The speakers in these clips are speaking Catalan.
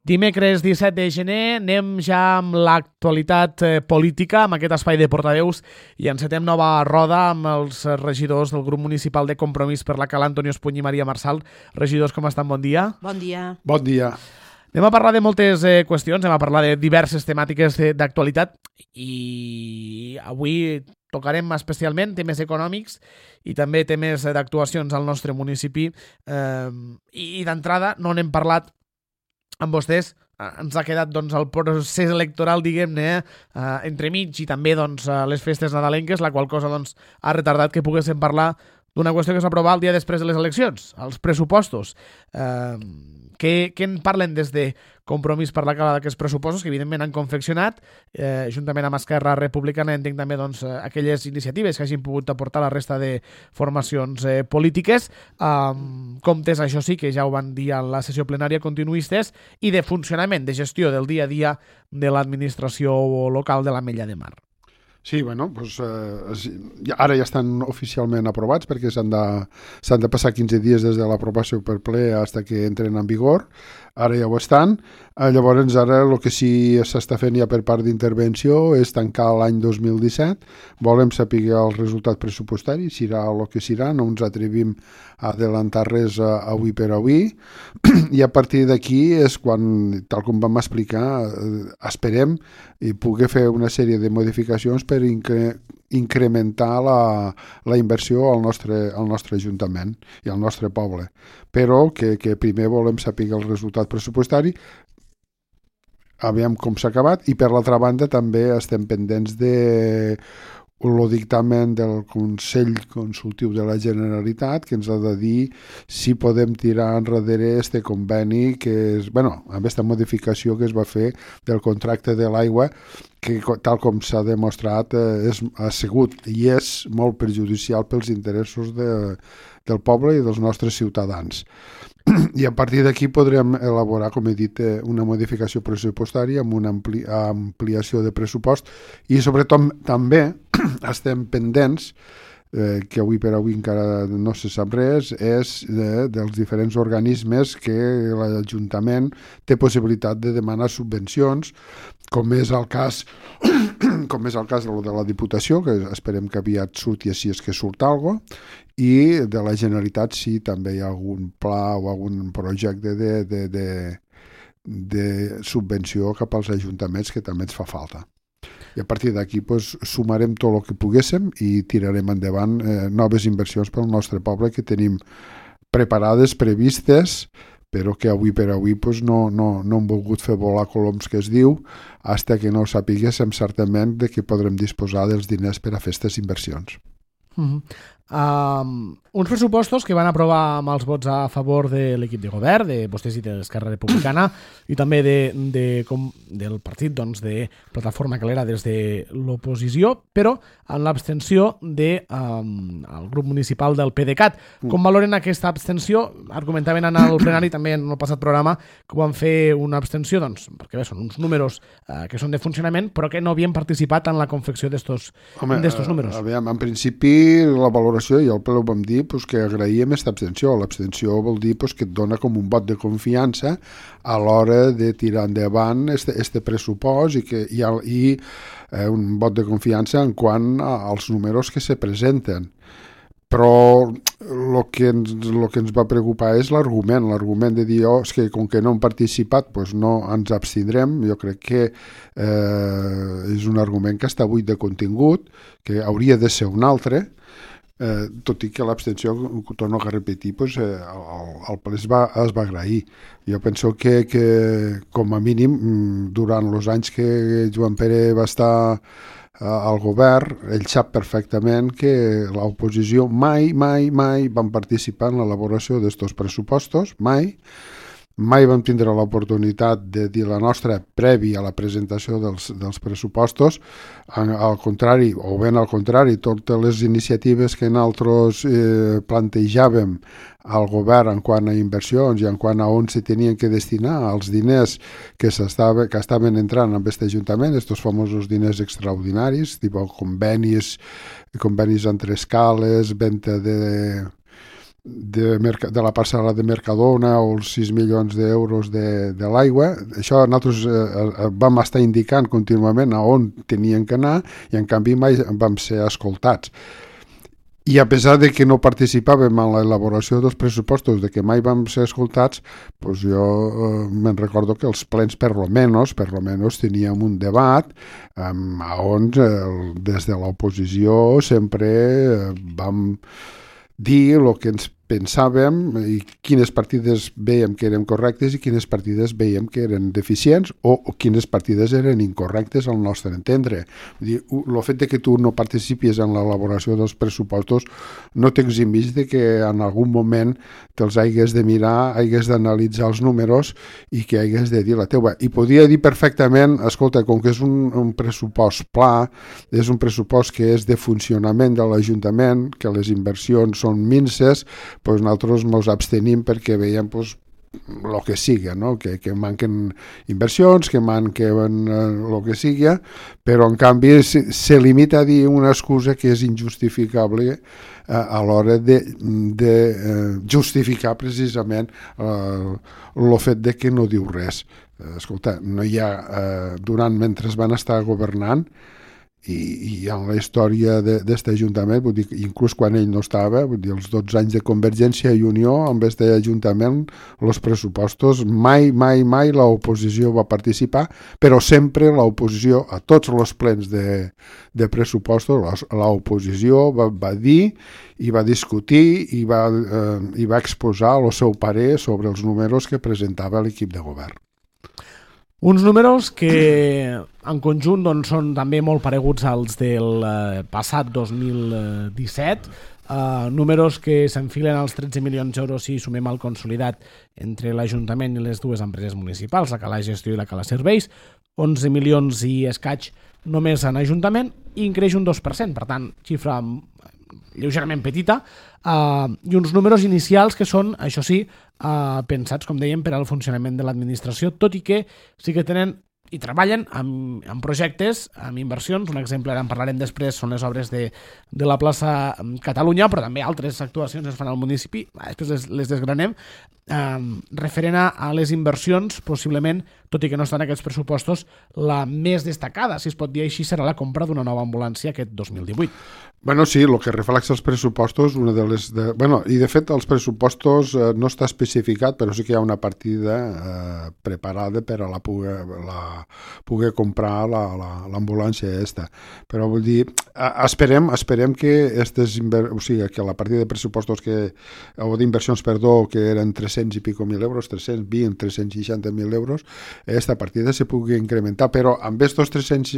Dimecres 17 de gener anem ja amb l'actualitat política, amb aquest espai de portaveus, i encetem nova roda amb els regidors del grup municipal de Compromís per la Cala, Antonio Espuny i Maria Marsal. Regidors, com estan? Bon dia. Bon dia. Bon dia. Anem a parlar de moltes qüestions, anem a parlar de diverses temàtiques d'actualitat i avui tocarem especialment temes econòmics i també temes d'actuacions al nostre municipi i d'entrada no n'hem parlat amb vostès. Ens ha quedat el procés electoral, diguem-ne, entremig i també les festes nadalenques, la qual cosa ha retardat que poguéssim parlar d'una qüestió que s'aprova el dia després de les eleccions, els pressupostos. Què en parlen des de Compromís per la Cala d'aquests pressupostos, que evidentment han confeccionat, juntament amb Esquerra Republicana, entenc també aquelles iniciatives que hagin pogut aportar la resta de formacions polítiques, comptes, això sí, que ja ho van dir a la sessió plenària, continuistes, i de funcionament, de gestió del dia a dia de l'administració local de l'Ametlla de Mar. Sí, ara ja estan oficialment aprovats perquè s'han de passar 15 dies des de l'aprovació per ple fins que entren en vigor. Ara ja ho estan. Llavors, ara el que sí s'està fent ja per part d'intervenció és tancar l'any 2017. Volem saber el resultat pressupostari, serà el que serà, no ens atrevim a adelantar res avui per avui. I a partir d'aquí és quan, tal com vam explicar, esperem poder fer una sèrie de modificacions per incrementar la inversió al nostre Ajuntament i al nostre poble. Però que primer volem saber el resultat pressupostari, aviam com s'ha acabat, i per l'altra banda també estem pendents de el dictamen del Consell Consultiu de la Generalitat, que ens ha de dir si podem tirar enrere este conveni, que és, amb aquesta modificació que es va fer del contracte de l'aigua, que tal com s'ha demostrat ha sigut i és molt perjudicial pels interessos del poble i dels nostres ciutadans. I a partir d'aquí podrem elaborar, com he dit, una modificació pressupostària amb una ampliació de pressupost i sobretot també estem pendents, que avui per avui encara no se sap res, és dels diferents organismes que l'Ajuntament té possibilitat de demanar subvencions, com és el cas de la Diputació, que esperem que aviat surti, si és que surt alguna cosa, i de la Generalitat si també hi ha algun pla o algun projecte de subvenció cap als ajuntaments, que també ens fa falta. I a partir d'aquí sumarem tot el que poguéssim i tirarem endavant noves inversions pel nostre poble que tenim preparades, previstes, però que avui per avui no hem volgut fer volar coloms, que es diu, fins que no sapiguéssim certament de què podrem disposar dels diners per a fer aquestes inversions. Uns pressupostos que van aprovar amb els vots a favor de l'equip de govern, de vostès i de l'Esquerra Republicana, i també del partit de Plataforma Calera des de l'oposició, però amb l'abstenció del grup municipal del PDeCAT. Com valoren aquesta abstenció? Argumentaven en el plenari, també en el passat programa, que van fer una abstenció, perquè són uns números que són de funcionament, però que no havien participat en la confecció d'estos números. En principi, la valoració, i al ple ho vam dir, que agraïem aquesta abstenció. L'abstenció vol dir que et dona com un vot de confiança a l'hora de tirar endavant este pressupost i un vot de confiança en quant als números que se presenten. Però el que ens va preocupar és l'argument de dir que com que no hem participat no ens abstindrem. Jo crec que és un argument que està buit de contingut, que hauria de ser un altre, tot i que l'abstenció, torno a repetir, el ple es va agrair. Jo penso que com a mínim durant els anys que Joan Pere va estar al govern, ell sap perfectament que l'oposició mai van participar en l'elaboració d'estos pressupostos, mai vam tindre l'oportunitat de dir la nostra previ a la presentació dels pressupostos. Al contrari, totes les iniciatives que nosaltres plantejàvem al govern en quant a inversions i en quant a on se tenien que destinar els diners que estaven entrant en aquest Ajuntament, aquests famosos diners extraordinaris, tipus convenis entre escales, venda de la parcel·la de Mercadona o els 6 milions d'euros de l'aigua. Això nosaltres vam estar indicant contínuament a on tenien que anar i en canvi mai vam ser escoltats. I a pesar de que no participàvem en l'elaboració dels pressupostos, de que mai vam ser escoltats, doncs jo me'n recordo que els plens per lo menos teníem un debat on des de l'oposició sempre vam dir el que ens pensàvem i quines partides veiem que eren correctes i quines partides veiem que eren deficients o quines partides eren incorrectes al nostre entendre. Vull dir, el fet de que tu no participis en l'elaboració dels pressupostos no t'eximís de que en algun moment te'ls hagués de mirar, hagués d'analitzar els números i que hagués de dir la teua. I podia dir perfectament, escolta, com que és un pressupost pla, és un pressupost que és de funcionament de l'Ajuntament, que les inversions són minses, pues nosaltres ens abstenim perquè veiem pues, el que siga, no? que manquen inversions, que manquen el que siga, però en canvi se limita a dir una excusa que és injustificable a l'hora de justificar precisament el fet de que no diu res. Escolta, no hi ha, mentre van estar governant, i en la història d'este Ajuntament, vull dir, inclús quan ell no estava, vull dir, els 12 anys de Convergència i Unió amb este Ajuntament, els pressupostos, mai l'oposició va participar, però sempre l'oposició, a tots els plens de pressupostos, l'oposició va dir i va discutir i va exposar el seu parer sobre els números que presentava l'equip de govern. Uns números que en conjunt doncs, són també molt pareguts als del passat 2017, números que s'enfilen als 13 milions d'euros si sumem el consolidat entre l'Ajuntament i les dues empreses municipals, la Cala Gestió i la Cala Serveis, 11 milions i escaig només en Ajuntament i increix un 2%, per tant, xifra lleugerament petita, i uns números inicials que són, això sí, pensats, com dèiem, per al funcionament de l'administració, tot i que sí que tenen i treballen en projectes, amb inversions. Un exemple, ara en parlarem després, són les obres de la plaça Catalunya, però també altres actuacions es fan al municipi, després les desgranem, referent a les inversions, possiblement, tot i que no estan aquests pressupostos, la més destacada, si es pot dir així, serà la compra d'una nova ambulància aquest 2018. Bueno, sí, el que reflexa els pressupostos, i de fet els pressupostos no està especificat, però sí que hi ha una partida preparada per a poder comprar l'ambulància aquesta. Però vull dir, esperem que que la partida de pressupostos o d'inversions, que eren 300 i pico mil euros, 320, 360.000 euros, aquesta partida se pugui incrementar, però amb estos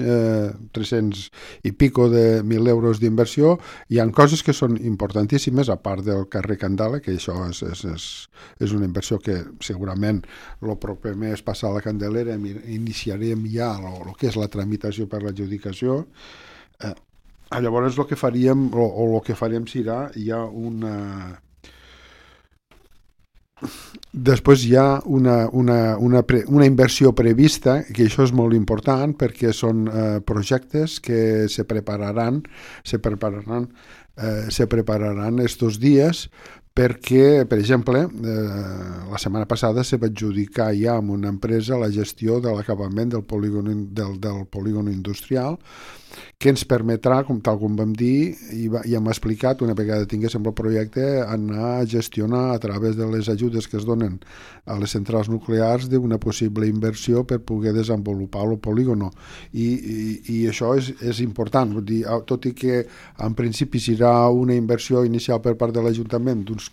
300 i pico de mil euros d'inversió hi ha coses que són importantíssimes, a part del carrer Candela, que això és una inversió que segurament el proper mes passar a la Candelera iniciarem ja el que és la tramitació per l'adjudicació. Llavors el que faríem serà després hi ha una inversió prevista, que això és molt important perquè són projectes que se prepararan estos dies, perquè, per exemple, la setmana passada se va adjudicar ja amb una empresa la gestió de l'acabament del polígon industrial, que ens permetrà, tal com vam dir, i hem explicat, una vegada tinguéssim el projecte, anar a gestionar a través de les ajudes que es donen a les centrals nuclears d'una possible inversió per poder desenvolupar el polígono. I això és important, vull dir, tot i que en principi serà una inversió inicial per part de l'Ajuntament d'uns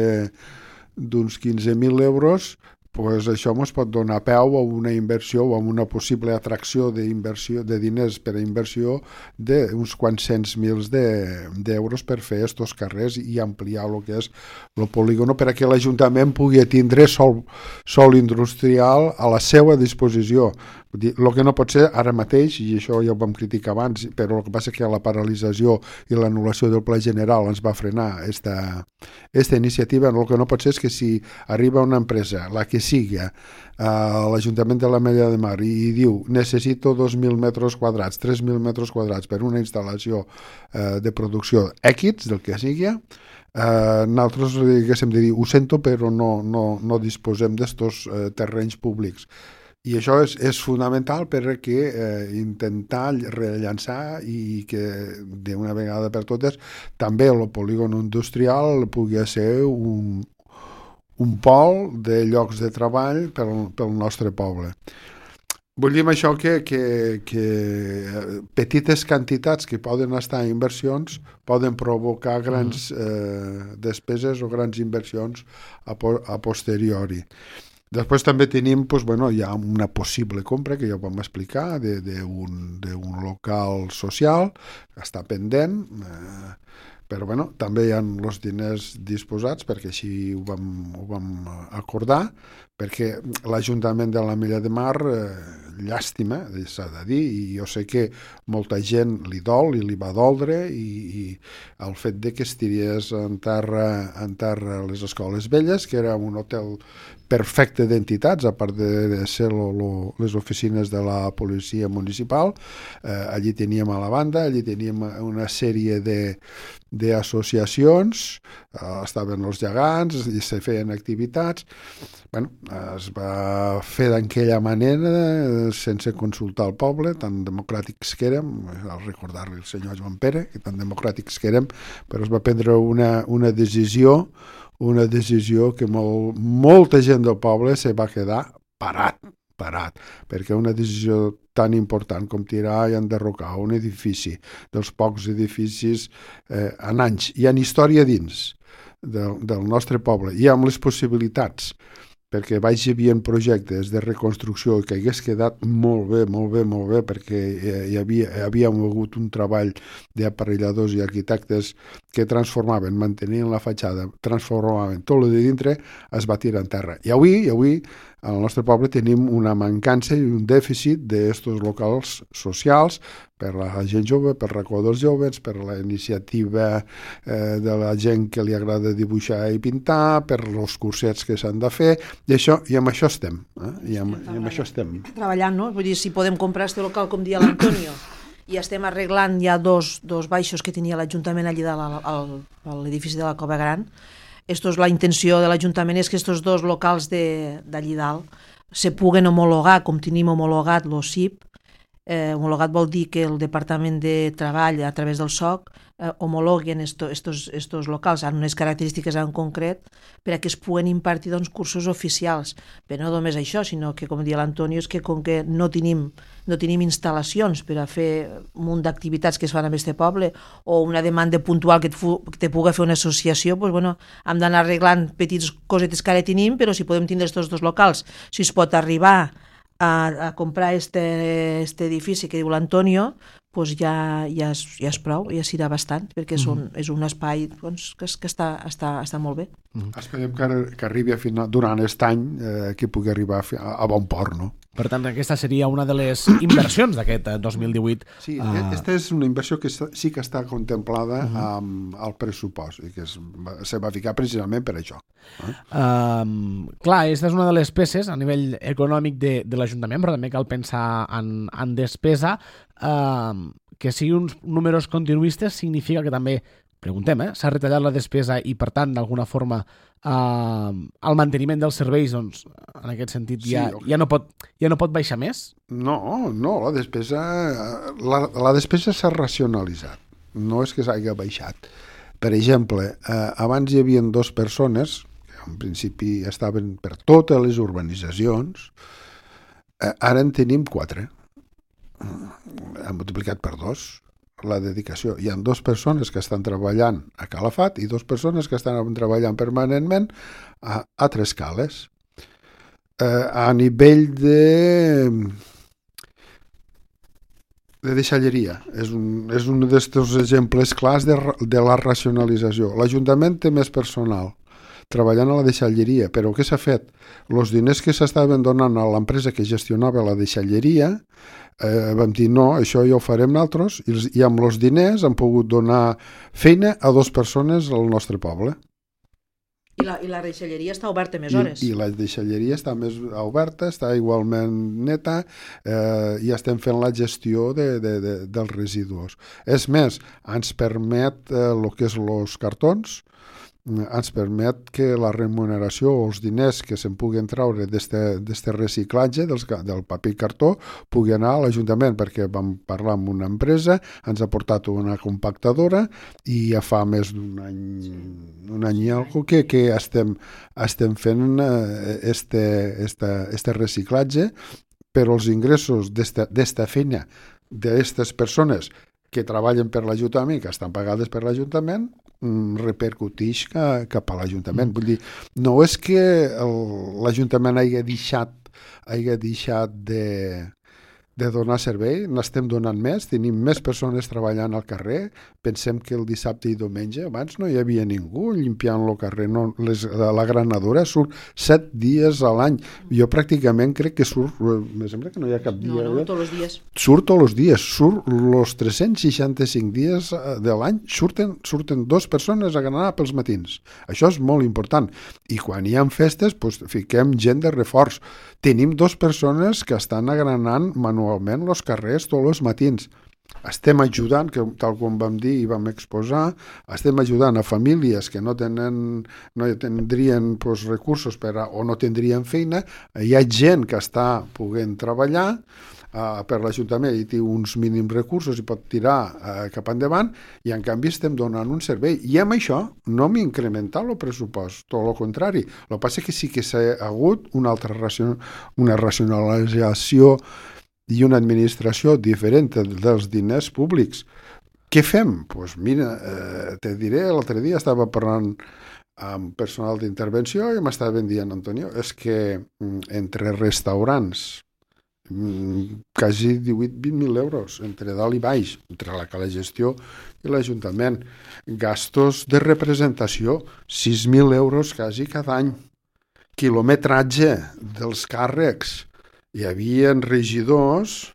15.000 euros, pues això ens pot donar peu a una inversió o a una possible atracció de diners per a inversió d'uns quants cents mils d'euros per fer estos carrers i ampliar el que és el polígono per a que l'Ajuntament pugui tindre sòl industrial a la seva disposició. El que no pot ser ara mateix, i això ja ho vam criticar abans, però el que passa és que la paralització i l'anul·lació del Pla General ens va frenar esta iniciativa. El que no pot ser és que si arriba una empresa, la que sigui, a l'Ajuntament de l'Ametlla de Mar i diu necessito 2.000 metres quadrats, 3.000 metres quadrats per una instal·lació de producció X, del que sigui, nosaltres, diguéssim, de dir, ho sento, però no disposem d'estos terrenys públics. I això és fonamental perquè intentar rellançar i que d'una vegada per totes també el polígon industrial pugui ser un pol de llocs de treball pel nostre poble. Vull dir amb això que petites quantitats que poden estar en inversions poden provocar grans despeses o grans inversions a posteriori. Després també tenim, hi ha una possible compra, que ja ho vam explicar, d'un local social, que està pendent, però també hi ha els diners disposats, perquè així ho vam acordar, perquè l'Ajuntament de l'Ametlla de Mar, llàstima, s'ha de dir, i jo sé que molta gent li dol i li va doldre, i el fet de que es tirés en terra les Escoles Velles, que era un hotel perfecte d'entitats, a part de ser les oficines de la policia municipal. Allí teníem a la banda, allí teníem una sèrie d'associacions, estaven els gegants i se feien activitats. Es va fer d'aquella manera, sense consultar el poble, tan democràtics que érem, al recordar-li el senyor Joan Pere, que tan democràtics que érem, però es va prendre una decisió que molta gent del poble se va quedar parat, perquè una decisió tan important com tirar i enderrocar un edifici, dels pocs edificis en anys i en història dins del nostre poble, i amb les possibilitats, perquè hi havia projectes de reconstrucció que hagués quedat molt bé, perquè hi havia hagut un treball d'aparelladors i arquitectes que transformaven, mantenien la fatxada, transformaven tot el de dintre, es va tirar en terra. I avui al nostre poble tenim una mancança i un dèficit d'estos locals socials per la gent jove, per racó dels joves, per la iniciativa de la gent que li agrada dibuixar i pintar, per els cursets que s'han de fer, i amb això estem. I amb això estem. Treballant, no? Vull dir, si podem comprar este local, com dia l'Antonio, i estem arreglant ja dos baixos que tenia l'Ajuntament allí a l'edifici de la Cova Gran. La intenció de l'Ajuntament és que aquests dos locals d'allí dalt se puguen homologar, com tenim homologat l'OSIP. Homologat vol dir que el Departament de Treball, a través del SOC, homologuen estos locals amb unes característiques en concret per a que es puguen impartir cursos oficials. Però no només això, sinó que, com dia l'Antonio, és que com que no tenim instal·lacions per a fer un munt d'activitats que es fan en aquest poble, o una demanda puntual que te pugui fer una associació, hem d'anar arreglant petites cosetes que ara tenim, però si podem tindre aquests dos locals, si es pot arribar a comprar este edifici que diu l'Antonio, ja és prou, ja serà bastant, perquè és un espai que està molt bé. Esperem que arribi a final, durant aquest any, que pugui arribar a bon port, no? Per tant, aquesta seria una de les inversions d'aquest 2018. Sí, aquesta és una inversió que sí que està contemplada al pressupost i que se va ficar precisament per això. Clar, aquesta és una de les peces a nivell econòmic de l'Ajuntament, però també cal pensar en despesa. Que siguin uns números continuistes significa que també, preguntem, s'ha retallat la despesa i, per tant, d'alguna forma, el manteniment dels serveis, doncs, en aquest sentit, ja no pot baixar més? No, la despesa s'ha racionalitzat. No és que s'hagi baixat. Per exemple, abans hi havia 2 persones, que en principi estaven per totes les urbanitzacions, ara en tenim 4. Han multiplicat per 2 la dedicació. Hi ha 2 persones que estan treballant a Calafat i 2 persones que estan treballant permanentment a Trescales. A nivell de deixalleria. És un d'aquests exemples clars de la racionalització. L'Ajuntament té més personal treballant a la deixalleria, però què s'ha fet? Els diners que s'estaven donant a l'empresa que gestionava la deixalleria, vam dir no, això ja ho farem nosaltres, i amb els diners hem pogut donar feina a 2 persones al nostre poble. I la deixalleria està oberta més hores. I la deixalleria està més oberta, està igualment neta, i estem fent la gestió dels residus. És més, ens permet el que és els cartons, ens permet que la remuneració o els diners que se'n puguen treure d'este reciclatge del paper i cartó pugui anar a l'Ajuntament, perquè vam parlar amb una empresa, ens ha portat una compactadora i ja fa més d'un any i alguna cosa que estem fent este reciclatge, però els ingressos d'esta feina d'aquestes persones que treballen per l'Ajuntament, que estan pagades per l'Ajuntament, repercuteix cap a l'Ajuntament. Vull dir, no és que l'Ajuntament hagi deixat de donar servei, n'estem donant més, tenim més persones treballant al carrer, pensem que el dissabte i diumenge, abans no hi havia ningú limpiant el carrer, la granadora surt 7 dies a l'any, jo pràcticament crec que surt, me sembla que no hi ha cap dia. No, tots els dies. Surt tots els dies, surt els 365 dies de l'any, surten 2 persones a granar pels matins. Això és molt important. I quan hi ha festes, doncs, fiquem gent de reforç. Tenim 2 persones que estan agranant manualment els carrers tots els matins. Estem ajudant, que tal com vam dir i vam exposar, estem ajudant a famílies que no tindrien recursos o no tindrien feina. Hi ha gent que està podent treballar per l'Ajuntament i té uns mínims recursos i pot tirar cap endavant, i en canvi estem donant un servei. I amb això no hem incrementat el pressupost, tot el contrari. El que passa és que sí que s'ha hagut una racionalització i una administració diferent dels diners públics. Què fem? Doncs mira, te diré, l'altre dia estava parlant amb personal d'intervenció i m'estaven dient, Antonio, és que entre restaurants, quasi 18-20.000 euros, entre dalt i baix, entre la gestió i l'Ajuntament. Gastos de representació, 6.000 euros quasi cada any. Quilometratge dels càrrecs. Hi havia regidors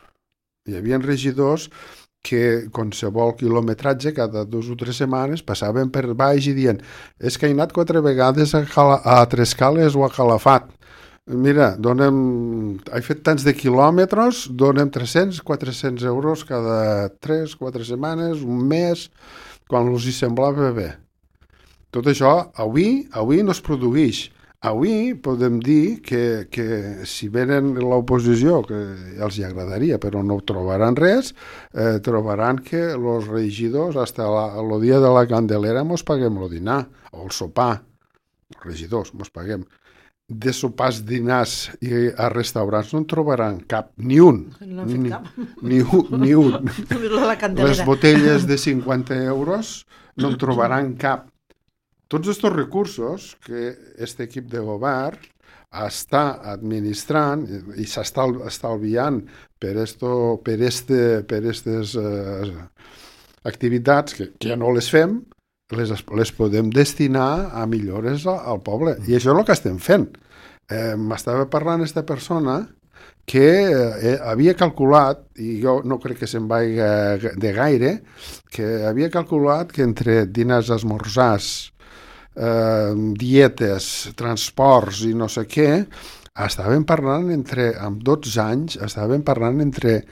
que qualsevol quilometratge cada 2 o 3 setmanes passaven per baix i dient és que he anat 4 vegades a Trescales o a Calafat. Mira, he fet tants de quilòmetres, donem 300-400 euros cada 3-4 setmanes, un mes, quan els hi semblava bé. Tot això avui no es produeix. Avui podem dir que si venen l'oposició, que els hi agradaria, però no trobaran res, trobaran que els regidors, fins el dia de la Candelera, mos paguem el dinar, o el sopar. Els regidors mos paguem. De sopars, dinars a restaurants no en trobaran cap, ni un. No han fet cap. Ni un. La Candelera. Les botelles de 50 euros no en trobaran cap. Tots aquests recursos que aquest equip de govern està administrant i s'està estalviant per aquestes activitats que ja no les fem, les podem destinar a millores al poble. I això és el que estem fent. M'estava parlant aquesta persona que havia calculat, i jo no crec que se'n vagi de gaire, que havia calculat que entre diners, esmorzars, dietes, transports i no sé què, estaven parlant amb 12 anys, estaven parlant entre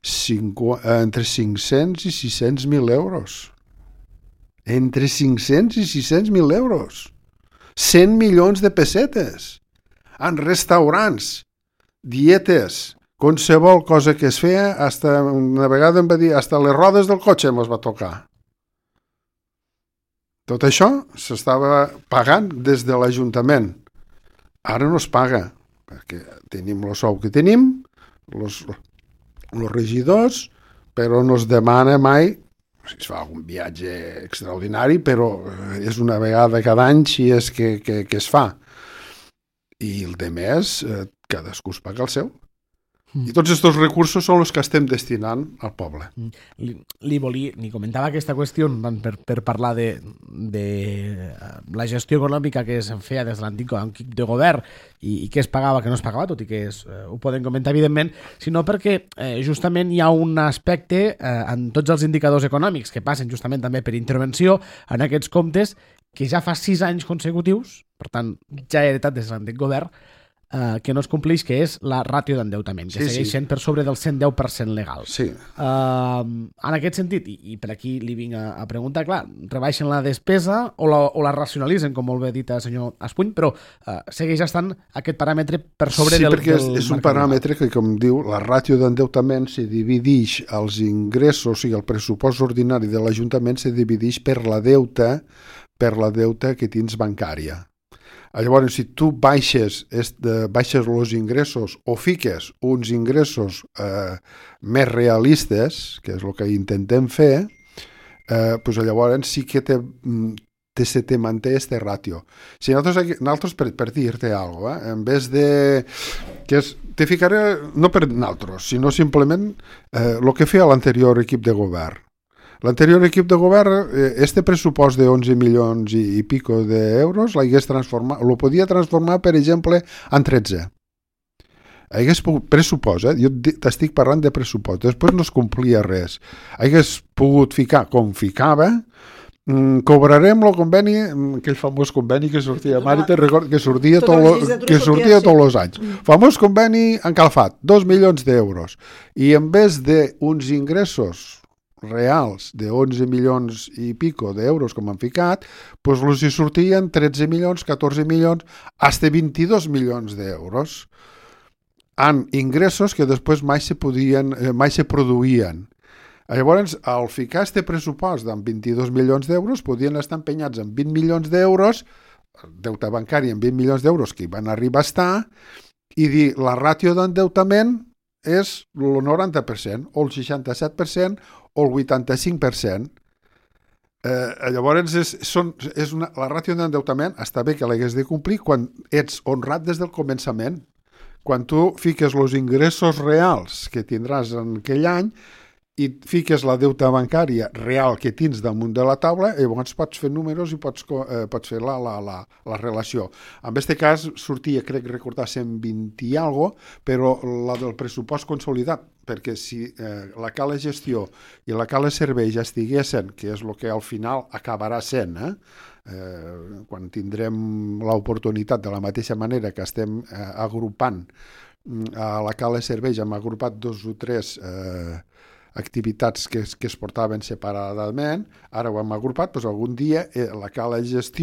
500 i 600.000 euros. Entre 500 i 600.000 euros. 100 milions de pessetes. En restaurants, dietes, qualsevol cosa que es feia, una vegada em va dir, fins les rodes del cotxe mos va tocar. Tot això s'estava pagant des de l'Ajuntament. Ara no es paga, perquè tenim el sou que tenim, els regidors, però no es demana mai si es fa algun viatge extraordinari, però és una vegada cada any si és que es fa. I el de més, cadascú es paga el seu. I tots aquests recursos són els que estem destinant al poble. Li comentava aquesta qüestió per parlar de la gestió econòmica que es feia des de l'antic equip de govern i què es pagava, què no es pagava, tot i que ho podem comentar evidentment, sinó perquè justament hi ha un aspecte en tots els indicadors econòmics que passen justament també per intervenció en aquests comptes que ja fa 6 anys consecutius, per tant ja heretat des de l'antic govern, que no es compleix, que és la ràtio d'endeutament, que segueix sent per sobre del 110% legal. Sí. En aquest sentit, i per aquí li vinc a preguntar, clar, rebaixen la despesa o la racionalitzen, com molt bé dit el senyor Espuny, però segueix estant aquest paràmetre per sobre del perquè és un paràmetre que, com diu, la ràtio d'endeutament se divideix els ingressos, o sigui, el pressupost ordinari de l'Ajuntament se divideix per la deuta que tens bancària. Llavors, si tu baixes els ingressos o fiques uns ingressos més realistes, que és el que intentem fer, doncs llavors sí que te manté este ràtio. Si nosaltres per dir-te alguna cosa, en vez de... Te ficaré, no per nosaltres, sinó simplement el que feia l'anterior equip de govern. L'anterior equip de govern, este pressupost de 11 milions i pico d'euros lo podia transformar, per exemple, en 13. Hagués pogut, pressupost, jo t'estic parlant de pressupost, després no es complia res. Hagués pogut ficar com ficava, cobrarem el conveni, aquell famós conveni que sortia a Màriter, que sortia tots els anys. Famós conveni encalfat, 2 milions d'euros. I en vez d'uns ingressos reals de 11 milions i pico d'euros com han ficat, doncs els hi sortien 13 milions, 14 milions, fins 22 milions d'euros en ingressos que després mai se produïen. Llavors, al ficar este pressupost amb 22 milions d'euros, podien estar empenyats en 20 milions d'euros, deute bancari en 20 milions d'euros que hi van arribar a estar, i dir, la ràtio d'endeutament és el 90%, o el 67%, o el 85%. Llavors, la ràtio d'endeutament està bé que l'hagués de complir quan ets honrat des del començament. Quan tu fiques els ingressos reals que tindràs en aquell any i fiques la deuta bancària real que tens damunt de la taula, llavors pots fer números i pots fer la relació. En aquest cas sortia, crec recordar, 120 i alguna cosa, però la del pressupost consolidat, perquè si la cala gestió i la cala servei ja estiguessin, que és el que al final acabarà sent, quan tindrem l'oportunitat, de la mateixa manera que estem agrupant a la cala servei, hem agrupat 2 o 3 activitats que es portaven separadament, ara ho hem agrupat, doncs algun dia la cala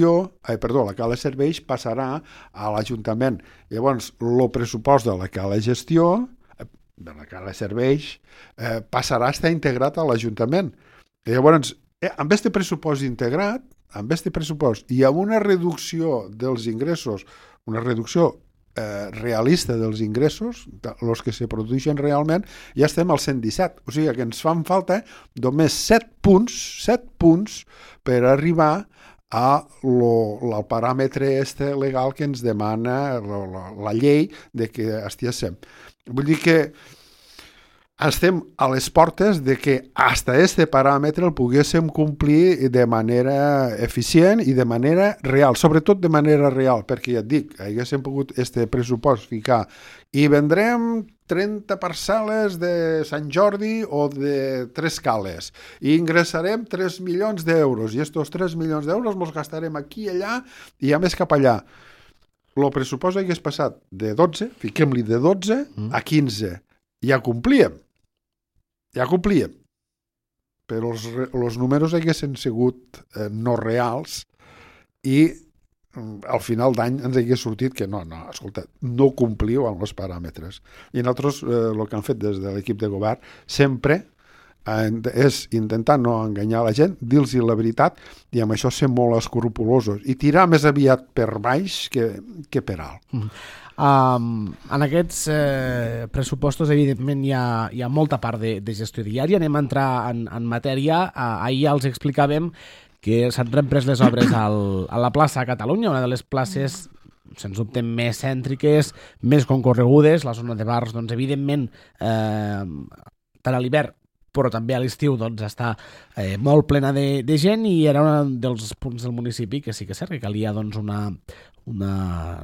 serveis passarà a l'Ajuntament. Llavors, el pressupost de la cala gestió, de la cala serveis, passarà a estar integrat a l'Ajuntament. Llavors, amb aquest pressupost integrat, amb aquest pressupost i amb una reducció dels ingressos, una reducció realista dels ingressos, els que se produeixen realment, ja estem al 117. O sigui que ens fan falta només 7 punts per arribar al paràmetre legal que ens demana la llei de que estiguéssim. Vull dir que estem a les portes de que fins a aquest paràmetre el poguéssim complir de manera eficient i de manera real, sobretot de manera real, perquè ja et dic, haguéssim pogut este pressupost ficar i vendrem 30 parcel·les de Sant Jordi o de 3 cales i ingressarem 3 milions d'euros i estos 3 milions d'euros els gastarem aquí i allà i a més cap allà. El pressupost hagués passat de 12, fiquem-li de 12 a 15. Ja complíem, però els números haguessin sigut no reals i al final d'any ens hagués sortit que escolta, no compliu amb els paràmetres. I nosaltres el que han fet des de l'equip de govern sempre és intentar no enganyar la gent, dir-los la veritat i amb això ser molt escrupulosos i tirar més aviat per baix que per alt. En aquests pressupostos evidentment hi ha molta part de gestió diària. Anem a entrar en matèria. Ahir ja els explicàvem que s'han reprès les obres a la plaça Catalunya, una de les places sens dubte més cèntriques, més concorregudes. La zona de bars, doncs, evidentment, per a l'hivern però també a l'estiu està molt plena de gent i era un dels punts del municipi que sí que és cert que calia una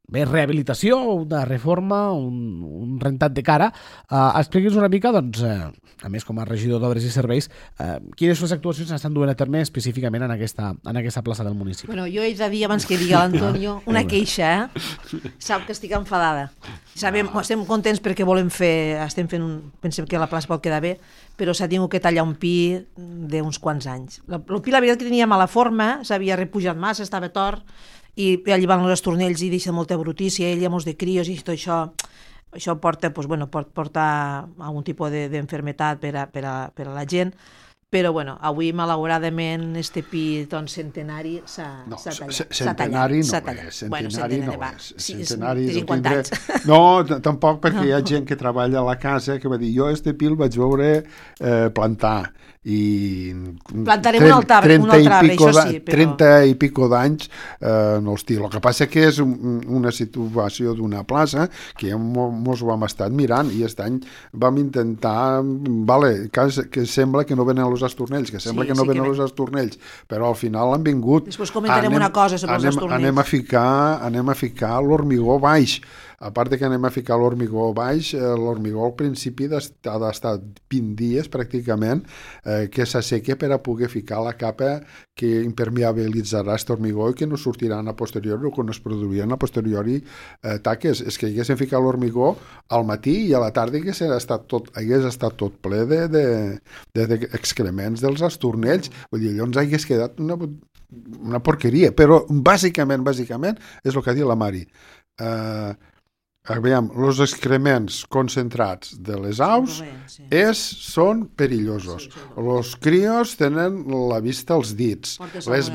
més rehabilitació, una reforma, un rentat de cara. Expliqui'ns una mica, doncs, a més com a regidor d'Obres i Serveis, quines són les actuacions s'estan duent a terme específicament en aquesta plaça del municipi. Bueno, jo he de dir, abans que digui l'Antonio, una queixa, Sap que estic enfadada. Estem contents perquè pensem que la plaça pot quedar bé, però s'ha tingut que tallar un pi d'uns quants anys. El pi, la veritat, que tenia mala forma, s'havia repujat massa, estava tort, i allí van els estornells i deixa molta brutícia, ell de crios i tot això porta, porta algun tipus d'enfermetat per a la gent, però avui malauradament este pi centenari s'ha tallat. Centenari no és. Centenari de 50 anys. No, tampoc, perquè hi ha gent que treballa a la casa que va dir, jo este pi el vaig veure plantar i plantarem un altre arbre, això sí, però 30 i pico d'anys no els tiro. El que passa que és una situació d'una plaça que mos ho hem estat mirant i aquest any vam intentar que sembla que no venen els estornells, que sembla que no venen els estornells, però al final han vingut. Després comentarem una cosa sobre els estornells. Anem a ficar l'hormigó baix. A part que anem a ficar l'hormigó baix, l'hormigó al principi ha d'estar 20 dies pràcticament que s'assequi per a poder ficar la capa que impermeabilitzarà aquest hormigó i que no sortiran a posteriori o que no es produiran a posteriori taques. És que haguéssim ficat l'hormigó al matí i a la tarda hagués estat tot ple d'excrements dels estornells. Vull dir, llavors hagués quedat una porqueria. Però bàsicament és el que ha dit la Mari. Aviam, els excrements concentrats de les aus són perillosos. Els crios tenen la vista als dits. Les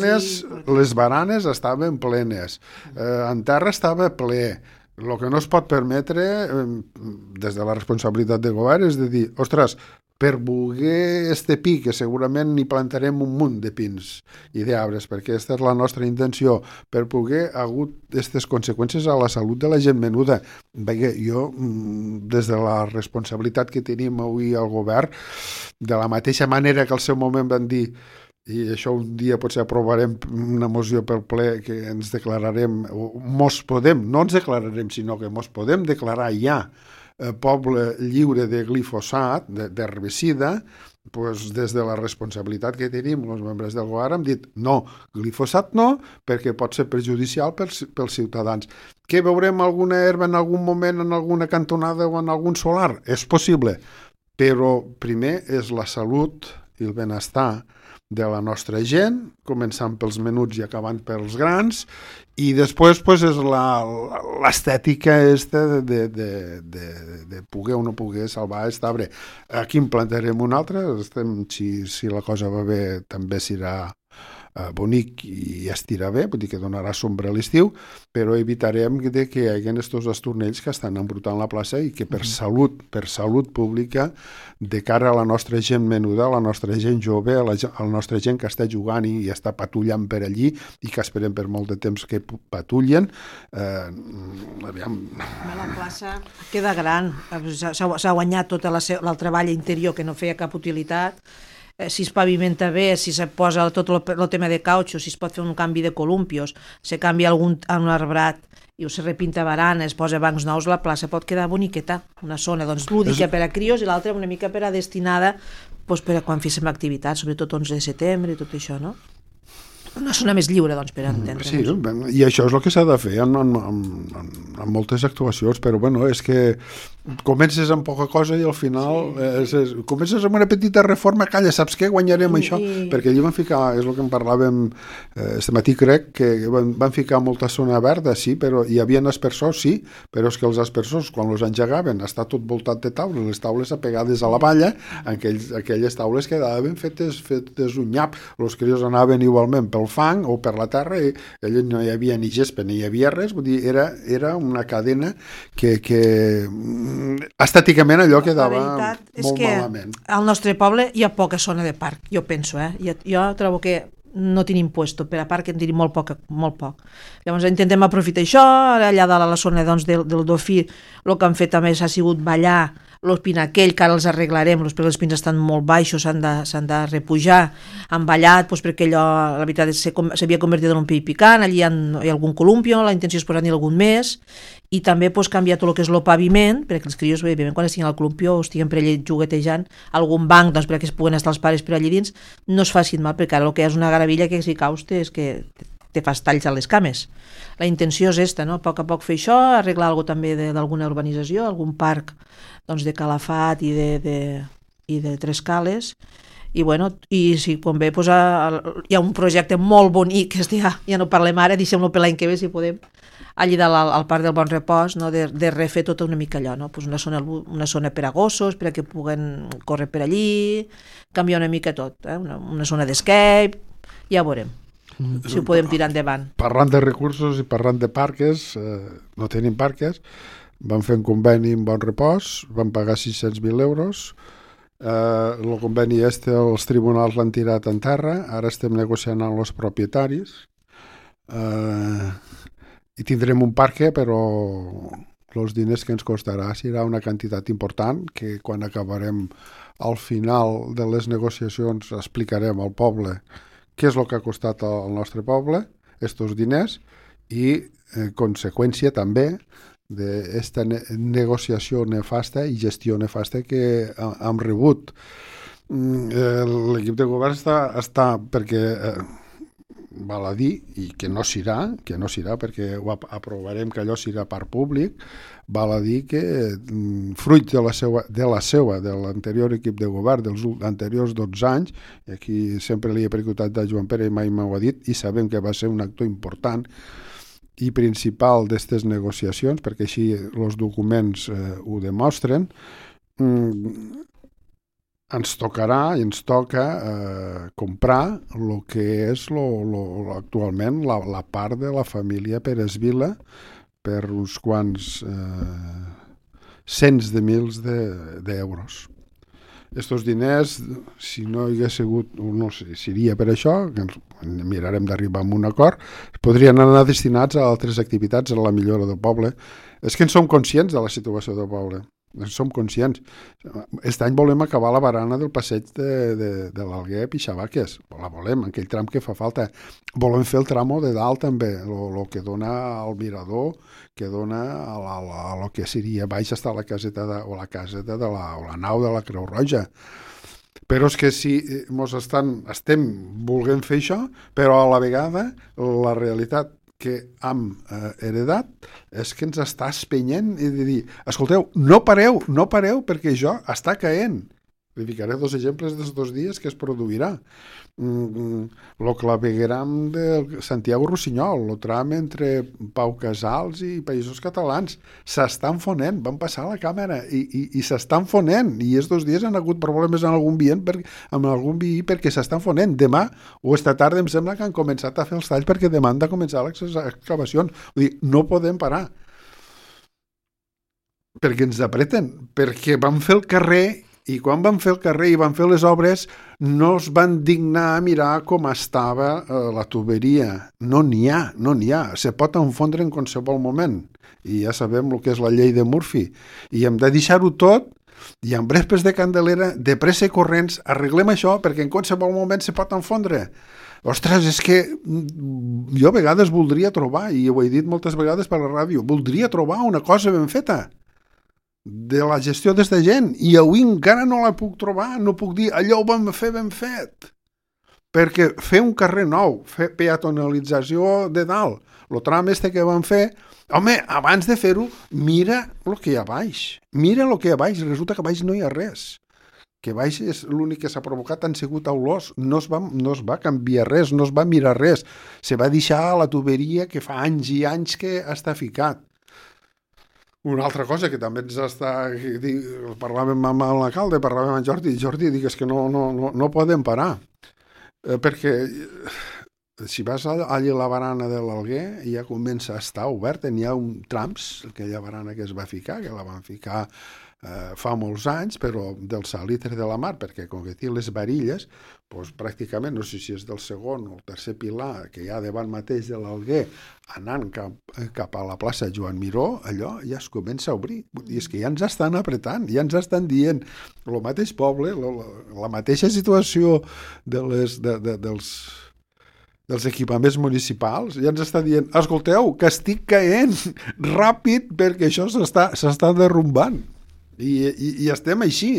baranes estaven plenes. En terra estava ple. El que no es pot permetre, des de la responsabilitat de govern, és de dir, ostres, per voler este pi, que segurament n'hi plantarem un munt de pins i d'arbres, perquè aquesta és la nostra intenció, per poder hagut aquestes conseqüències a la salut de la gent menuda. Veia, jo, des de la responsabilitat que tenim avui al govern, de la mateixa manera que al seu moment van dir, i això un dia potser aprovarem una moció pel ple que ens declararem, no ens declararem, sinó que mos podem declarar ja poble lliure de glifosat, d'herbicida, doncs des de la responsabilitat que tenim els membres del govern hem dit no, glifosat no, perquè pot ser perjudicial pels ciutadans. Que veurem alguna herba en algun moment, en alguna cantonada o en algun solar? És possible, però primer és la salut i el benestar de la nostra gent, començant pels menuts i acabant pels grans, i després és l'estètica de poder o no poder salvar aquest arbre. Aquí en plantarem un altre, si la cosa va bé també serà bonic i estirà bé, vull dir que donarà sombra a l'estiu, però evitarem que hi hagi aquests estornells que estan embrutant la plaça i que per salut pública, de cara a la nostra gent menuda, a la nostra gent jove, a la nostra gent que està jugant i està patullant per allí i que esperem per molt de temps que patullen, aviam. La plaça queda gran, s'ha guanyat tot el treball interior que no feia cap utilitat. Si es pavimenta bé, si se posa tot el tema de cautxo, si es pot fer un canvi de columpios, se canvia un arbrat i se repinta barana, es posa bancs nous, la plaça pot quedar boniqueta, una zona lúdica per a crios i l'altra una mica per a destinada per a quan féssim activitat, sobretot 11 de setembre i tot això, no? Una zona més lliure, per entendre. Sí, i això és el que s'ha de fer en moltes actuacions, però bueno, és que comences amb poca cosa i al final comences amb una petita reforma, calla, saps què? Guanyarem això, perquè allí van ficar, és el que en parlàvem este matí, crec, que van ficar molta zona verda, sí, però hi havia aspersors, sí, però és que els aspersors, quan els engegaven, està tot voltat de taules, les taules apegades a la valla, aquelles taules quedaven fetes un nyap, els crios anaven igualment pel fang o per la terra i allà no hi havia ni gespa ni hi havia res, vull dir, era una cadena que estèticament allò quedava molt malament. Al nostre poble hi ha poca zona de parc, jo penso, jo trobo que no tenim puesto, per a part que en tenim molt poc. Llavors intentem aprofitar això, allà dalt a la zona del Dofí, el que han fet també s'ha sigut ballar els pinaquell, que ara els arreglarem, perquè els pins estan molt baixos, s'han de repujar, han ballat, doncs perquè allò, la veritat, s'havia convertit en un pi picant, allí hi ha algun columpio, la intenció és posar-hi algun més, i també doncs, canviar tot el que és el paviment, perquè els crios, evidentment, quan estiguin al columpio o estiguen per allà juguetejant, algun banc, doncs, perquè es puguen estar els pares per allà dins, no es facin mal, perquè ara el que és una garavilla que si caus és que te fas talls a les cames. La intenció és esta, no? A poc fer això, arreglar alguna també d'alguna urbanització, algun parc doncs, de Calafat i de Trescales, i bueno, i si convé doncs, hi ha un projecte molt bonic, que ja no parlem ara, deixem-lo per l'any que ve si podem, allí al Parc del Bon Repòs, no? de refer tota una mica allò, no? Pues una zona per a gossos, perquè puguen córrer per allí, canviar una mica tot, una zona d'escape, ja veurem si ho podem tirar endavant. Parlant de recursos i parlant de parques, no tenim parques, vam fer un conveni amb Bon Repòs, vam pagar 600.000 euros, el conveni els tribunals l'han tirat en terra, ara estem negociant amb els propietaris, i tindrem un parc, però els diners que ens costarà serà una quantitat important, que quan acabarem al final de les negociacions explicarem al poble què és el que ha costat al nostre poble, estos diners, i conseqüència també d'aquesta negociació nefasta i gestió nefasta que hem rebut. L'equip de govern està perquè val a dir, i que no serà perquè ho aprovarem que allò serà part públic, val a dir que fruit de l'anterior equip de govern dels anteriors 12 anys, i aquí sempre li he percutat a Joan Pere i mai m'ho ha dit, i sabem que va ser un actor important i principal d'aquestes negociacions, perquè així els documents ho demostren, ens tocarà i ens toca comprar el que és actualment la part de la família Pérez Vila per uns quants cents de mils d'euros. Estos diners, si no hi hagués sigut, no sé, seria per això, que mirarem d'arribar a un acord, podrien anar destinats a altres activitats, a la millora del poble. És que en som conscients de la situació del poble. Som conscients. Aquest any volem acabar la barana del passeig de l'Alguer a Pixabaques. La volem, aquell tram que fa falta. Volem fer el tramo de dalt també, el que dona al mirador, que dona a lo que seria baix està la caseta o la nau de la Creu Roja. Però és que si estem volent fer això, però a la vegada la realitat que hem heredat és que ens està espenyent i de dir, escolteu, no pareu perquè això està caent. Li ficaré 2 exemples dels 2 dies que es produirà. El clavegueram de Santiago Rossinyol, el tram entre Pau Casals i Països Catalans, s'està enfonent, van passar la càmera i s'està enfonent, i aquests 2 dies han hagut problemes amb algun veí perquè s'està enfonent. Demà o esta tarda em sembla que han començat a fer els talls perquè demà han de començar les excavacions. Vull dir, no podem parar perquè ens apreten, perquè van fer el carrer. I quan van fer el carrer i van fer les obres no es van dignar a mirar com estava la tuberia. No n'hi ha. Se pot enfondre en qualsevol moment. I ja sabem el que és la llei de Murphy. I hem de deixar-ho tot i amb brespes de candelera, de pressa i corrents, arreglem això perquè en qualsevol moment se pot enfondre. Ostres, és que jo a vegades voldria trobar, i ho he dit moltes vegades per la ràdio, voldria trobar una cosa ben feta de la gestió d'esta gent, i avui encara no la puc trobar, no puc dir allò ho vam fer ben fet, perquè fer un carrer nou, fer peatonalització de dalt, el tram que van fer, home, abans de fer-ho mira el que hi ha baix, resulta que baix no hi ha res, que baix és l'únic que s'ha provocat, han sigut olors, no es va canviar res, no es va mirar res, se va deixar la tuberia que fa anys i anys que està ficat. Una altra cosa que també ens està... Parlàvem amb l'alcalde, parlàvem amb Jordi dic, és que no podem parar. Perquè si vas allà a la barana de l'Alguer ja comença a estar oberta, n'hi ha trams, aquella barana que es va ficar, que la van ficar fa molts anys, però del salitre de la mar, perquè com que té les varilles, doncs pràcticament, no sé si és del segon o el tercer pilar, que hi ha davant mateix de l'Alguer, anant cap a la plaça Joan Miró, allò ja es comença a obrir. I és que ja ens estan apretant, ja ens estan dient el mateix poble, la mateixa situació dels equipaments municipals, ja ens està dient, escolteu, que estic caient ràpid perquè això s'està derrumbant. I estem així,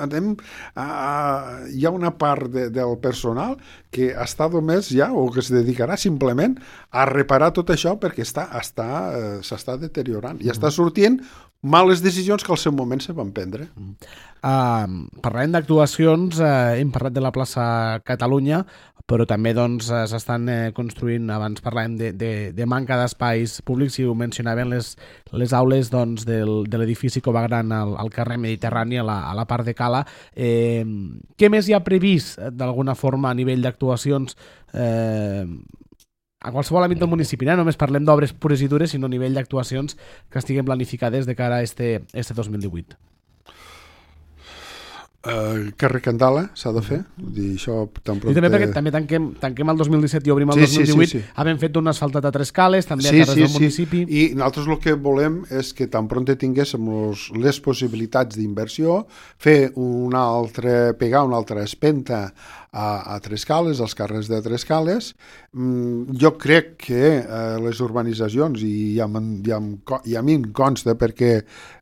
hi ha una part del personal que està només ja, o que es dedicarà simplement a reparar tot això perquè s'està deteriorant i està sortint males decisions que al seu moment se van prendre. Parlem d'actuacions, hem parlat de la plaça Catalunya, però també s'estan construint, abans parlàvem de manca d'espais públics i ho mencionaven les aules de l'edifici Cova Gran al carrer Mediterrani, a la part de Cala. Què més hi ha previst d'alguna forma a nivell d'actuacions a qualsevol àmbit del municipi? No només parlem d'obres pures i dures, sinó a nivell d'actuacions que estiguin planificades de cara a este 2018. Carrer Candala s'ha de fer, dir això tan I també perquè també tanquem el 2017 i obrim el 2018, sí. Havem fet un asfaltat a 3 cales, també a carrers del municipi. I nosaltres el que volem és que tan pront tinguéssim les possibilitats d'inversió, pegar una altra espenta a 3 cales, als carrers de 3 cales. Jo crec que les urbanitzacions, i a mi em consta perquè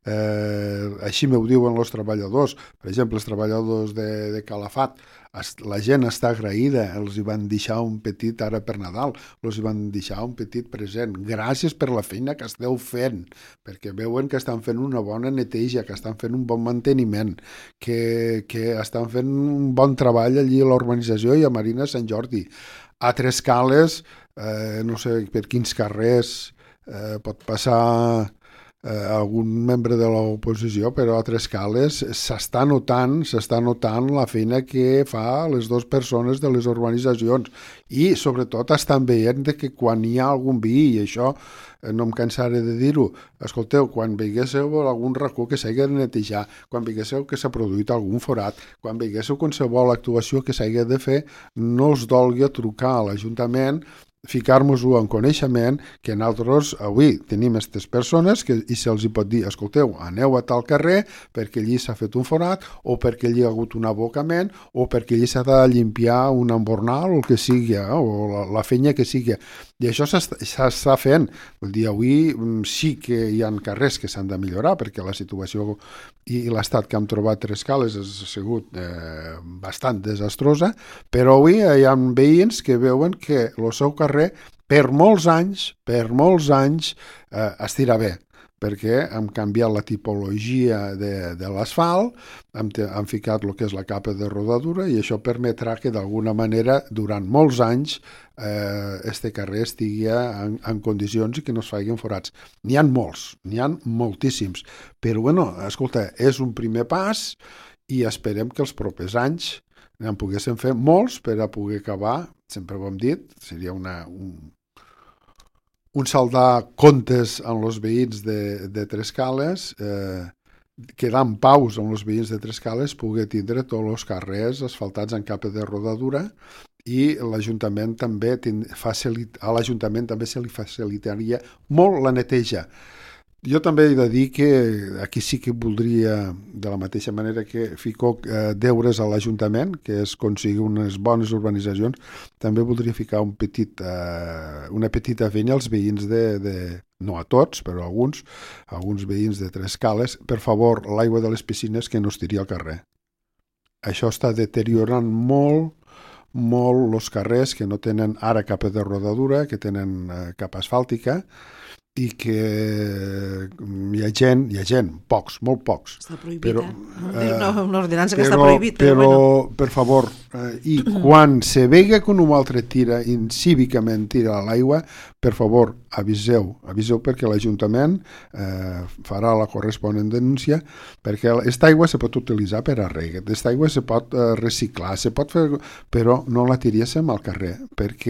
així m'ho diuen els treballadors, per exemple, els treballadors de Calafat, la gent està agraïda, els hi van deixar un petit, ara per Nadal, els hi van deixar un petit present. Gràcies per la feina que esteu fent, perquè veuen que estan fent una bona neteja, que estan fent un bon manteniment, que estan fent un bon treball allí a l'urbanització i a Marina Sant Jordi. A 3 cales, no sé per quins carrers pot passar algun membre de l'oposició, però a 3 cales s'està notant la feina que fa les 2 persones de les urbanitzacions i sobretot estan veient que quan hi ha algun veí, i això no em cansaré de dir-ho, escolteu, quan veiéssiu algun racó que s'hagi de netejar, quan veiéssiu que s'ha produït algun forat, quan veiéssiu qualsevol actuació que s'hagi de fer, no us dolgui a trucar a l'Ajuntament, ficar-nos-ho en coneixement, que nosaltres avui tenim aquestes persones i se'ls hi pot dir, escolteu, aneu a tal carrer perquè allí s'ha fet un forat o perquè allí ha hagut un abocament o perquè allí s'ha de limpiar un embornal o el que sigui, o la feina que sigui. I això s'està fent. Vull dir, avui sí que hi ha carrers que s'han de millorar perquè la situació i l'estat que hem trobat 3 cales ha sigut bastant desastrosa, però avui hi ha veïns que veuen que el seu carrer per molts anys estirà bé, perquè hem canviat la tipologia de l'asfalt, hem ficat el que és la capa de rodadura i això permetrà que d'alguna manera durant molts anys este carrer estigui en condicions i que no es facin forats. N'hi ha molts, n'hi ha moltíssims, però bueno, escolta, és un primer pas i esperem que els propers anys en poguéssim fer molts per a poder acabar, sempre ho hem dit, seria un saldar comptes amb els veïns de 3 cales, quedar en paus amb els veïns de 3 cales, poder tindre tots els carrers asfaltats en capa de rodadura i l'Ajuntament també a l'Ajuntament també se li facilitaria molt la neteja. Jo també he de dir que aquí sí que voldria, de la mateixa manera que fico deures a l'Ajuntament, que és aconseguir unes bones urbanitzacions, també voldria ficar una petita feina als veïns no a tots, però alguns veïns de 3 cales, per favor, l'aigua de les piscines que no es tiri al carrer. Això està deteriorant molt els carrers que no tenen ara capa de rodadura, que tenen capa asfàltica, i que hi ha gent, pocs, molt pocs. Està prohibit, una ordenança que està prohibit. Però per favor, i quan se vega que un altre tira, incívicament tira a l'aigua, per favor, aviseu perquè l'Ajuntament farà la corresponent denúncia, perquè aquesta aigua se pot utilitzar per a rega, aquesta aigua se pot reciclar, se pot fer, però no la tiríssim al carrer, perquè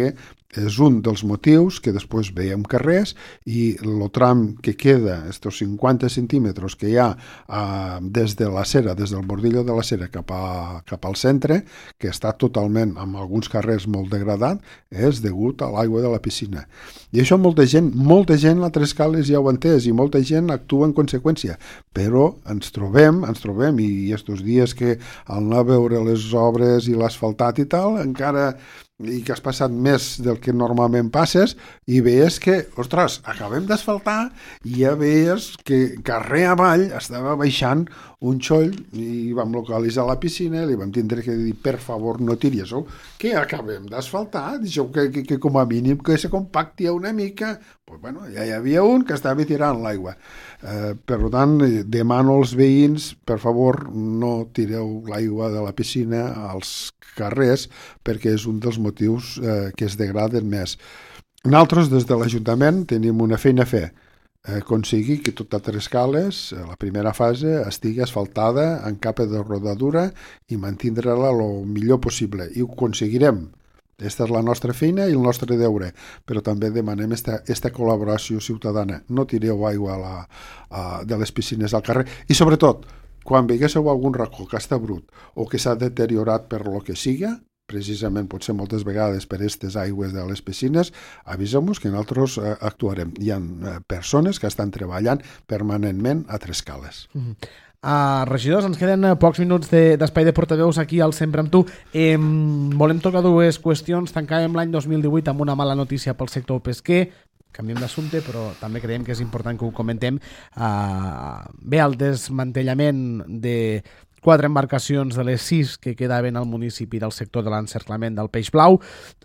és un dels motius que després veiem carrers i el tram que queda, estos 50 centímetres que hi ha des de la Cera, des del bordillo de la Cera cap al centre, que està totalment, amb alguns carrers molt degradat, és degut a l'aigua de la piscina. I això molta gent a Tres Cales ja ho ha entès i molta gent actua en conseqüència, però ens trobem i estos dies que al anar a veure les obres i l'asfaltat i tal, encara i que has passat més del que normalment passes i veies que, ostres, acabem d'asfaltar i ja veies que carrer avall estava baixant un xoll i vam localitzar la piscina i li vam tindre que dir, per favor, no tiri això, que acabem d'asfaltar, deixeu que com a mínim que se compacti una mica. Pues, bueno, ja hi havia un que estava tirant l'aigua. Per tant, demano als veïns, per favor, no tireu l'aigua de la piscina als carrers perquè és un dels motius que es degraden més. Nosaltres, des de l'Ajuntament, tenim una feina a fer. Aconseguir que tota Tres Cales, la primera fase, estigui asfaltada en capa de rodadura i mantindre-la el millor possible. I ho aconseguirem. Aquesta és la nostra feina i el nostre deure, però també demanem esta col·laboració ciutadana. No tireu aigua de les piscines al carrer i, sobretot, quan veiéssiu algun racó que està brut o que s'ha deteriorat per lo que siga, precisament potser moltes vegades per aquestes aigües de les piscines, avisem-nos que nosaltres actuarem. Hi ha persones que estan treballant permanentment a Tres Cales. Regidors, ens queden pocs minuts d'espai de portaveus aquí al Sempre amb tu. Volem tocar dues qüestions. Tancàvem l'any 2018 amb una mala notícia pel sector pesquer. Canviem d'assumpte, però també creiem que és important que ho comentem. Ve el desmantellament de 4 embarcacions de les 6 que quedaven al municipi del sector de l'encerclament del peix blau.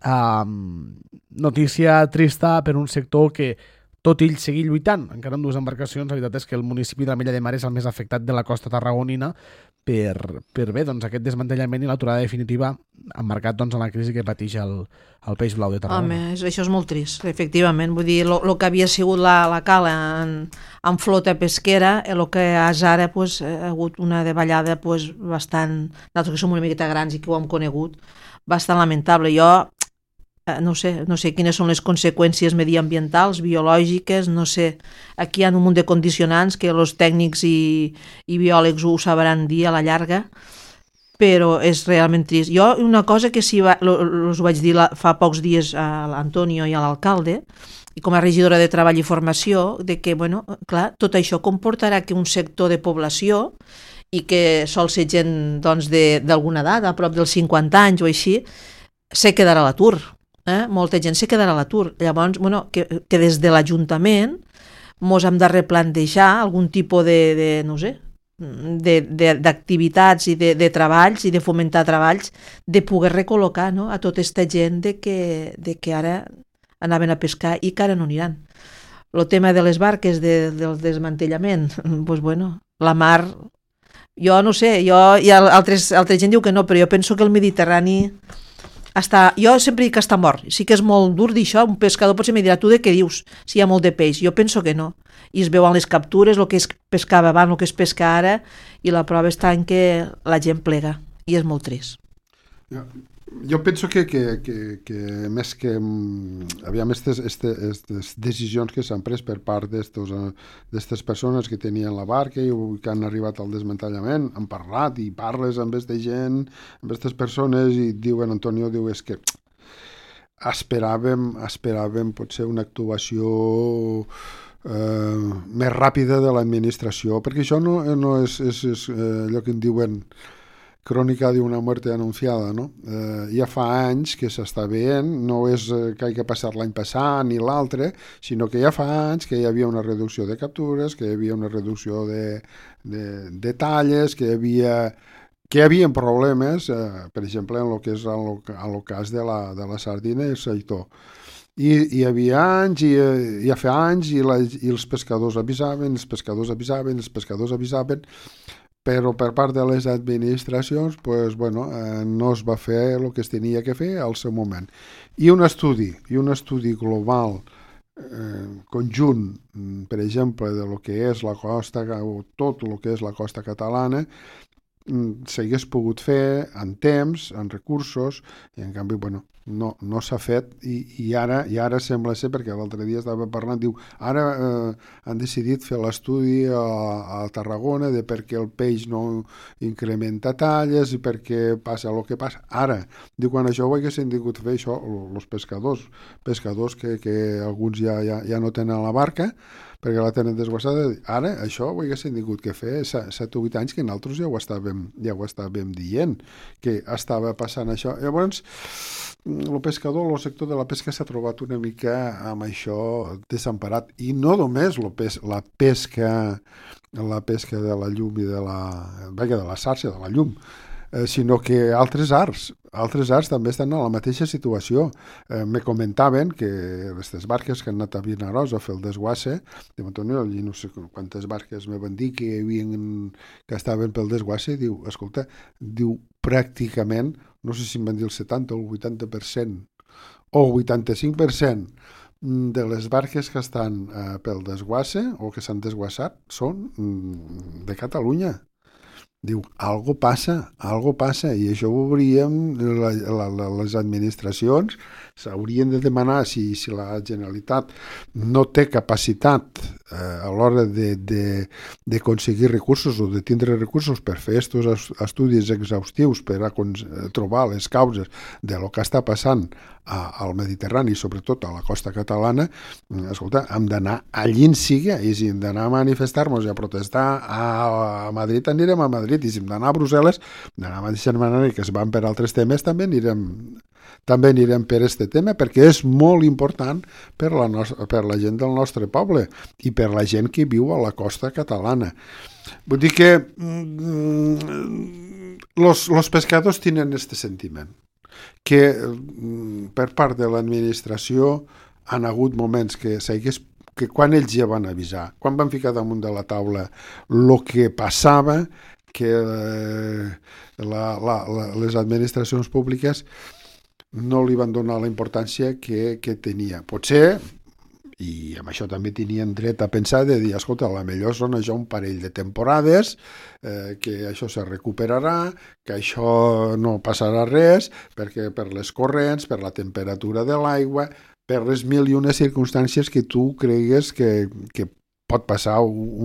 Notícia trista per un sector que, tot ell seguir lluitant, encara amb 2 embarcacions, la veritat és que el municipi de la Mella de Mar és el més afectat de la costa tarragonina per bé, doncs, aquest desmantellament i l'aturada definitiva emmarcat en la crisi que pateix el peix blau de Tarragona. Home, això és molt trist, efectivament. Vull dir, el que havia sigut la cala en flota pesquera, el que és ara ha hagut una davallada bastant, nosaltres que som una miqueta grans i que ho hem conegut, bastant lamentable. Jo no sé quines són les conseqüències mediambientals, biològiques, no sé. Aquí hi ha un munt de condicionants que els tècnics i biòlegs ho sabran dir a la llarga, però és realment trist. Jo una cosa que sí us vaig dir fa pocs dies a l'Antonio i a l'alcalde, i com a regidora de Treball i Formació, de que, bueno, clar, tot això comportarà que un sector de població i que sol ser gent doncs, d'alguna edat, a prop dels 50 anys o així, se quedarà a l'atur. Molta gent se quedarà a l'atur. Llavors, bueno, que des de l'Ajuntament mos hem de replantejar algun tipus d'activitats i de treballs i de fomentar treballs, de poder recol·locar, no, a tota aquesta gent de que ara anaven a pescar i que ara no aniran. El tema de les barques, del desmantellament, doncs bueno, la mar, jo no sé, i altra gent diu que no, però jo penso que el Mediterrani jo sempre dic que està mort. Sí que és molt dur dir això, un pescador potser me dirà, tu de què dius si hi ha molt de peix? Jo penso que no. I es veuen les captures, el que es pescava abans, el que es pesca ara, i la prova està en que la gent plega, i és molt trist. Jo penso que més que aviam aquestes decisions que s'han pres per part d'aquestes persones que tenien la barca i que han arribat al desmantellament, han parlat i parles amb aquesta gent, amb aquestes persones, i diuen, Antonio diu, és que esperàvem potser una actuació més ràpida de l'administració, perquè això no és allò que en diuen crònica d'una muerte anunciada, no? Ja fa anys que s'està veient, no és que hagi passat l'any passat ni l'altre, sinó que ja fa anys que hi havia una reducció de captures, que hi havia una reducció de talles, que hi havia problemes, per exemple, en el que és el cas de la sardina i el seitó. I hi havia anys, ja fa anys, i els pescadors avisaven, però per part de les administracions no es va fer el que es tenia que fer al seu moment. I un estudi global conjunt, per exemple, de lo que és la costa, o tot el que és la costa catalana, s'hagués pogut fer en temps, en recursos, i en canvi, no s'ha fet i ara sembla ser, perquè l'altre dia estava parlant, diu, ara han decidit fer l'estudi a Tarragona de per què el peix no incrementa talles i per què passa el que passa. Ara, diu, quan això ho haguessin tingut fer, això, els pescadors que alguns ja no tenen la barca, perquè la tenen desguassada, ara això ho haguessin tingut que fer 7 o 8 anys que nosaltres ja ho estàvem dient, que estava passant això. Llavors, el pescador, el sector de la pesca s'ha trobat una mica amb això desemparat, i no només la pesca de la llum i de la xarxa, de la llum, sinó que altres arts també estan en la mateixa situació. Me comentaven que aquestes barques que han anat a Vinaròs a fer el desguasse, diu, Antonio, no sé quantes barques me van dir que estaven pel desguasse, diu, escolta, diu, pràcticament, no sé si em van dir el 70 o el 80% o el 85% de les barques que estan pel desguasse o que s'han desguassat són de Catalunya. Diu, algo passa, i això ho hauríem, les administracions s'haurien de demanar si la Generalitat no té capacitat a l'hora d'aconseguir recursos o de tindre recursos per fer aquests estudis exhaustius per a trobar les causes de lo que està passant al Mediterrani, sobretot a la costa catalana. Escolta, hem d'anar allí en sigui, i si hem d'anar a manifestar-nos i a protestar a Madrid, anirem a Madrid, i si hem d'anar a Brussel·les, de la mateixa manera que es van per altres temes, també anirem per este tema, perquè és molt important per la gent del nostre poble i per la gent que viu a la costa catalana. Vull dir que los pescadors tenen este sentiment, que per part de l'administració han hagut moments que quan ells ja van avisar, quan van ficar damunt de la taula el que passava, que les administracions públiques no li van donar la importància que tenia. Potser, i amb això també tenien dret a pensar, de dir, escolta, a la millor són això un parell de temporades, que això se recuperarà, que això no passarà res, perquè per les corrents, per la temperatura de l'aigua, per les mil i unes circumstàncies que tu cregues que pot passar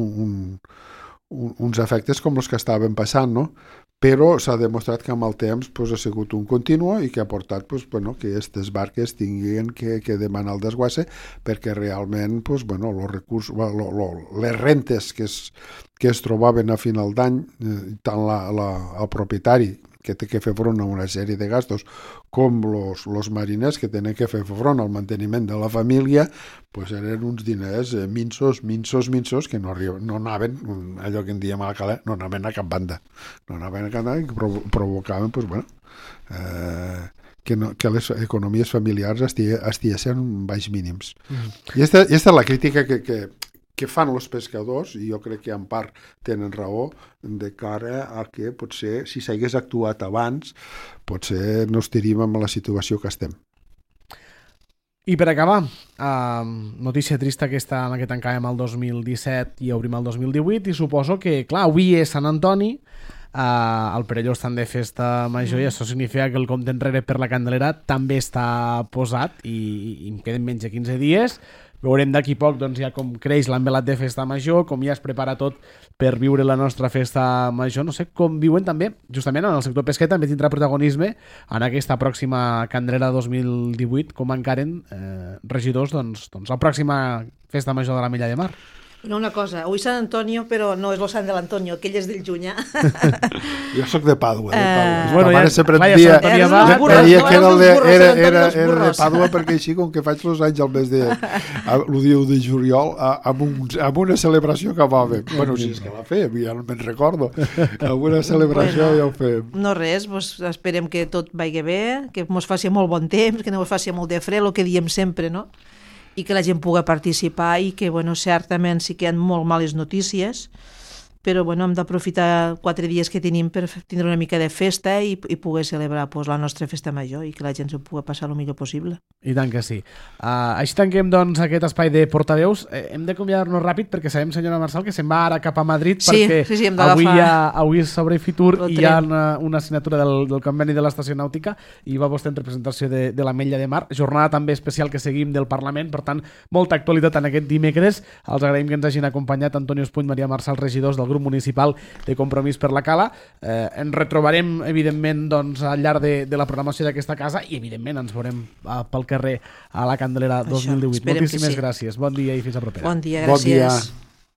uns efectes com els que estaven passant, no? Però s'ha demostrat que amb el temps ha sigut un continu i que ha portat que aquestes barques tinguin que demanar el desguasse, perquè realment els recursos, les rentes que es trobaven a final d'any, tant el propietari, que té que fer front a una sèrie de gastos, com els mariners que tenen que fer front al manteniment de la família, eren uns diners minsos que no anaven, allò que en diem a la calé, no anaven a cap banda. No anaven a cap banda, que provocaven que les economies familiars estiguessin baix mínims. I aquesta és la crítica que fan els pescadors, i jo crec que en part tenen raó, de cara a que potser, si s'hagués actuat abans, potser no estaríem en la situació que estem. I per acabar, notícia trista aquesta en la que tancàvem el 2017 i obrim el 2018, i suposo que, clar, avui és Sant Antoni, al Perelló estan de festa major, i això significa que el compte enrere per la Candelera també està posat, i em queden menys de 15 dies. Veurem d'aquí poc ja com creix l'envelat de festa major, com ja es prepara tot per viure la nostra festa major. No sé com viuen també, justament en el sector pesquer també tindrà protagonisme en aquesta pròxima Candelera 2018, com encaren regidors la pròxima festa major de l'Ametlla de Mar. Una cosa, avui Sant Antonio, però no és el Sant de l'Antonio, aquell és del Llunyà. Jo sóc de Pàdua. Bueno, ja sempre deia que era de Pàdua, perquè així, com que faig els anys al mes de l'1 de juliol, amb una celebració que va fer. Bueno, si és que la fèiem, ja no me'n recordo. Amb una celebració ja ho fèiem. No res, esperem que tot vagi bé, que mos faci molt bon temps, que no mos faci molt de fred, el que diem sempre, no? I que la gent pugui participar, i que, certament sí que hi ha molt males notícies, però bueno, hem d'aprofitar 4 dies que tenim per tindre una mica de festa i poder celebrar la nostra festa major i que la gent s'ho pugui passar el millor possible. I tant que sí. Així tanquem doncs aquest espai de portaveus. Hem d'acomiadar-nos ràpid perquè sabem, senyora Marçal, que se'n va ara cap a Madrid perquè avui s'obre Fitur i hi ha una assignatura del conveni de l'estació nàutica i va vostè en representació de l'Ametlla de Mar. Jornada també especial que seguim del Parlament, per tant, molta actualitat en aquest dimecres. Els agraïm que ens hagin acompanyat Antonio Espuny, Maria Marçal, regidors del grup municipal de Compromís per la Cala. Ens retrobarem, evidentment, doncs, al llarg de la programació d'aquesta casa i, evidentment, ens veurem pel carrer a la Candelera 2018. Moltíssimes gràcies. Bon dia i fins a propera. Bon dia, gràcies. Bon dia.